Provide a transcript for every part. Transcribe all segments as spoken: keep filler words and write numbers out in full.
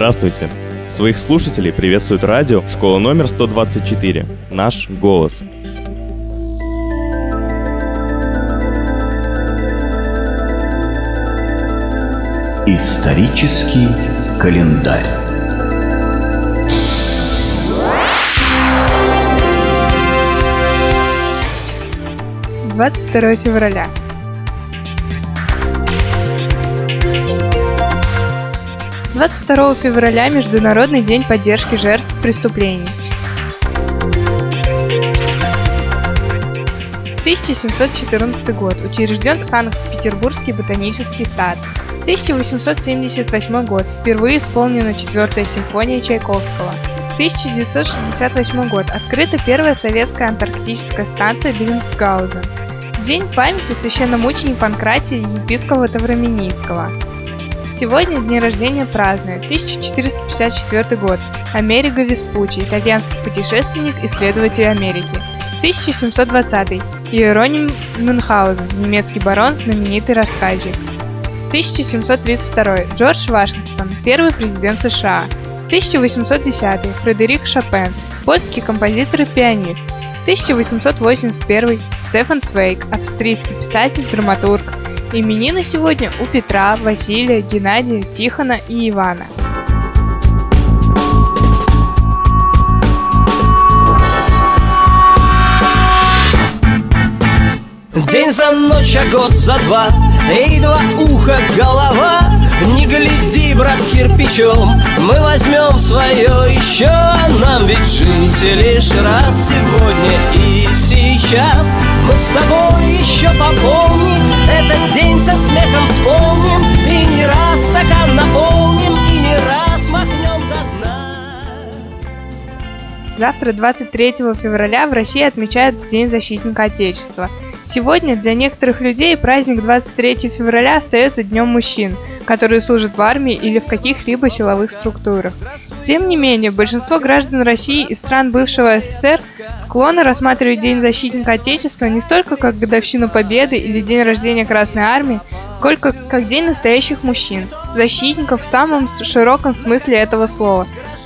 Здравствуйте! Своих слушателей приветствует радио «Школа номер сто двадцать четыре». Наш голос. Исторический календарь. двадцать второе февраля. двадцать второго февраля – Международный день поддержки жертв преступлений. тысяча семьсот четырнадцатый год. Учрежден Санкт-Петербургский ботанический сад. тысяча восемьсот семьдесят восьмой год. Впервые исполнена четвертая симфония Чайковского. тысяча девятьсот шестьдесят восьмой год. Открыта первая советская антарктическая станция Беллинсгаузен. День памяти священномученика Панкратия и епископа Тавроминийского. Сегодня дни рождения празднует тысяча четыреста пятьдесят четвёртый год. Америго Веспуччи, итальянский путешественник, исследователь Америки. тысяча семьсот двадцатый. Иероним Мюнхгаузен, немецкий барон, знаменитый рассказчик. тысяча семьсот тридцать второй. Джордж Вашингтон, первый президент США. тысяча восемьсот десятый. Фредерик Шопен, польский композитор и пианист. тысяча восемьсот восемьдесят первый. Стефан Цвейг, австрийский писатель, драматург. Именины сегодня у Петра, Василия, Геннадия, Тихона и Ивана. День за ночь, а год за два, и два уха голова. Не гляди, брат, кирпичом, мы возьмем свое еще. Нам ведь жить лишь раз сегодня и сейчас. Мы с тобой еще попомним этот день, со смехом вспомним. И не раз стакан наполним, и не раз махнем до дна. Завтра, двадцать третьего февраля, в России отмечают День защитника Отечества. Сегодня для некоторых людей праздник двадцать третьего февраля остается днем мужчин, которые служат в армии или в каких-либо силовых структурах. Тем не менее, большинство граждан России и стран бывшего СССР склонны рассматривать День защитника Отечества не столько как годовщину Победы или день рождения Красной Армии, сколько как День настоящих мужчин, защитников в самом широком смысле этого слова.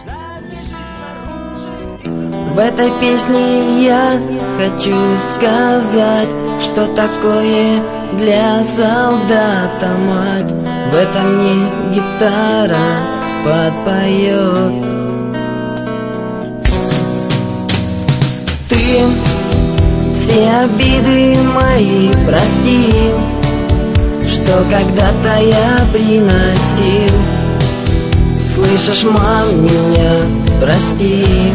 В этой песне я хочу сказать, что такое для солдата мать. В этом мне гитара подпоет. Ты все обиды мои прости, что когда-то я приносил. Слышишь, мам, меня прости.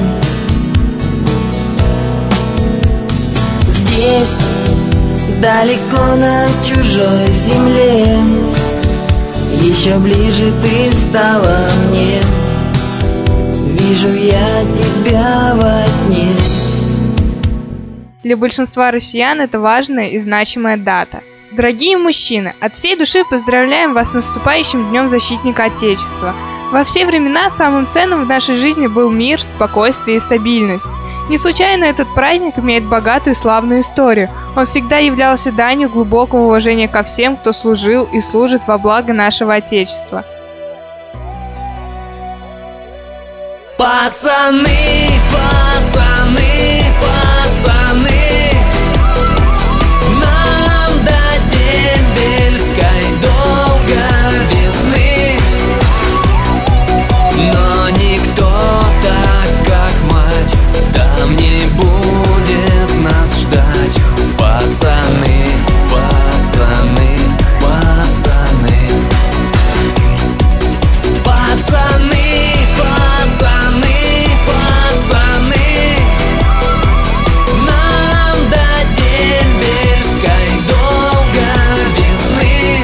Здесь, далеко на чужой земле, еще ближе ты стала мне. Вижу я тебя во сне. Для большинства россиян это важная и значимая дата. Дорогие мужчины, от всей души поздравляем вас с наступающим Днем Защитника Отечества. Во все времена самым ценным в нашей жизни был мир, спокойствие и стабильность. Не случайно этот праздник имеет богатую и славную историю. Он всегда являлся данью глубокого уважения ко всем, кто служил и служит во благо нашего Отечества. Пацаны, пацаны, пацаны, нам до дембельской долго весны, но никто так, как мать, там не будет нас ждать. Пацаны, пацаны, пацаны, пацаны, пацаны, пацаны, нам до дембельской долго весны.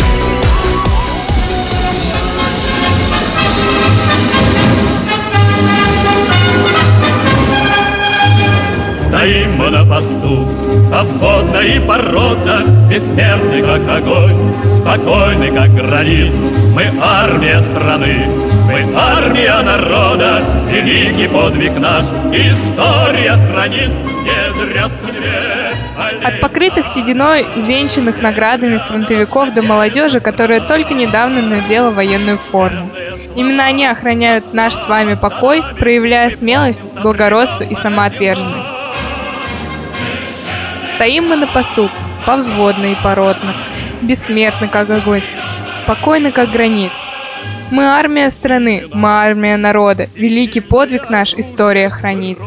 Стоим мы на посту, а взводна и порота, бессмертный как огонь, спокойный как гранит. Мы армия страны, мы армия народа, великий подвиг наш история хранит. Не зря в судьбе От покрытых сединой и венчанных наградами фронтовиков до молодежи, которая только недавно надела военную форму. Именно они охраняют наш с вами покой, проявляя смелость, благородство и самоотверженность. Стоим мы на посту, повзводно и поротно, бессмертны, как огонь, спокойны, как гранит. Мы армия страны, мы армия народа, великий подвиг наш история хранит.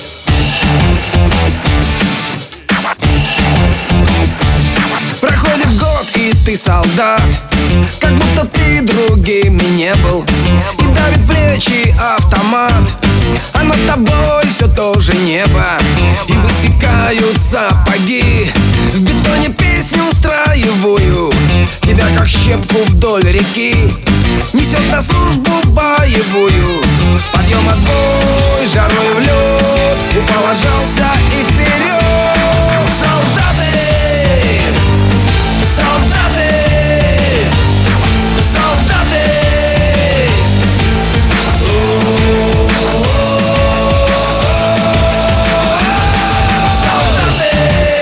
Проходит год, и ты солдат, как будто ты другим не был. И давит плечи автомат, а над тобой все то же небо. И высекают сапоги, в бетоне песню строевую. Тебя как щепку вдоль реки несет на службу боевую. Подъем, отбой, жарой в лед, упал, ложался и вперед. Солдаты! Солдаты! Солдаты! Солдаты!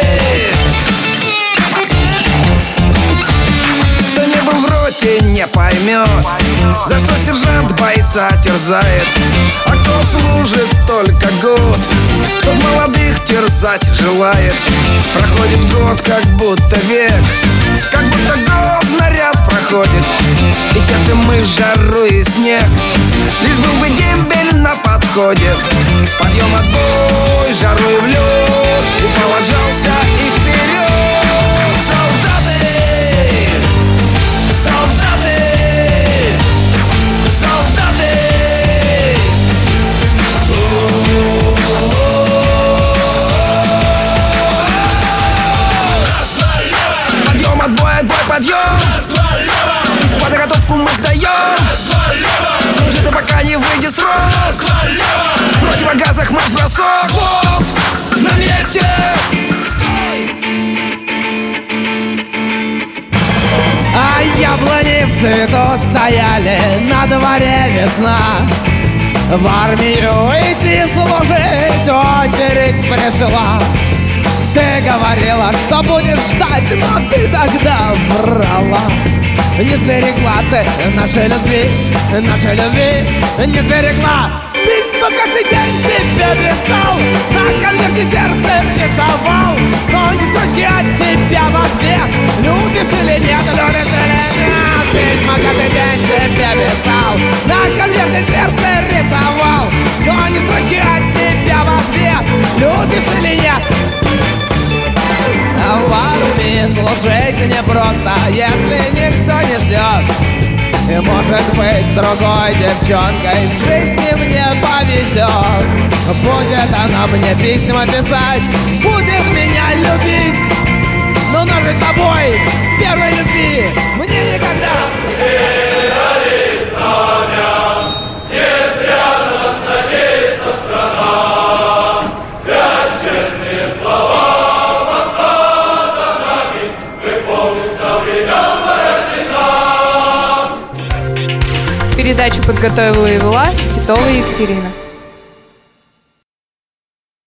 Кто не был в роте, не поймет, за что сержант бойца терзает. А кто служит только год, тот молодых терзать желает. Проходит год, как будто век, как будто год наряд проходит. И терпим мы жару и снег, лишь был бы дембель на подходе. Подъем, отбой, жару и в лед, упал, ложался и вперед. Солдаты! Солдаты! Солдаты! Подъем, отбой, отбой, подъем! Из подготовку мы сдаем. Служи ты, пока не выйдет срок. В противогазах марш-бросок. Вот, на месте! Стой! А яблони в цвету стояли, на дворе весна. В армию идти служить очередь пришла. Ты говорила, что будешь ждать, но ты тогда врала. Не сберегла ты нашей любви, нашей любви не сберегла. Письма каждый день тебе писал, на конверте сердце рисовал, но ни строчки от тебя в ответ. Любишь или нет, любишь или нет. Письма каждый день тебе писал, на конверте сердце рисовал, но ни строчки от тебя в ответ. Любишь или нет? В армии служить непросто, если никто не ждет. И может быть с другой девчонкой в жизни мне повезет. Будет она мне письма писать, будет меня любить, но ножи с тобой, первой любви, мне никогда. Передачу подготовила и вела Титова Екатерина.